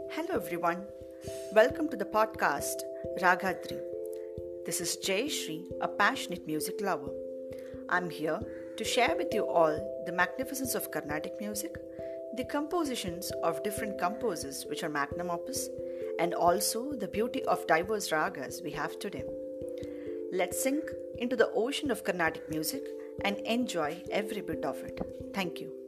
Hello everyone. Welcome to the podcast Ragadri. This is Jay Shri, a passionate music lover. I'm here to share with you all the magnificence of Carnatic music, the compositions of different composers which are magnum opus, and also the beauty of diverse ragas we have today. Let's sink into the ocean of Carnatic music and enjoy every bit of it. Thank you.